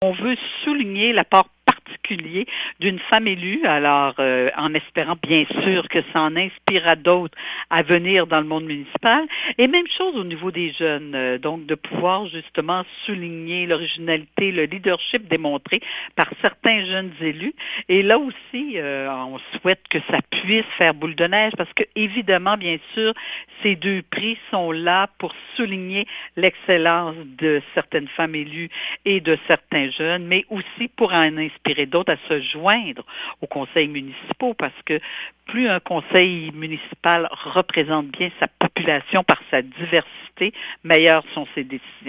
On veut souligner l'apport particulier d'une femme élue, alors en espérant bien sûr que ça en inspirera d'autres à venir dans le monde municipal. Et même chose au niveau des jeunes, donc de pouvoir justement souligner l'originalité, le leadership démontré par certains jeunes élus. Et là aussi, on souhaite que ça puisse faire boule de neige parce que évidemment, bien sûr, ces deux prix sont là pour souligner l'excellence de certaines femmes élues et de certains jeunes, mais aussi pour en inspirer d'autres à se joindre aux conseils municipaux parce que plus un conseil municipal représente bien sa population par sa diversité, meilleures sont ses décisions.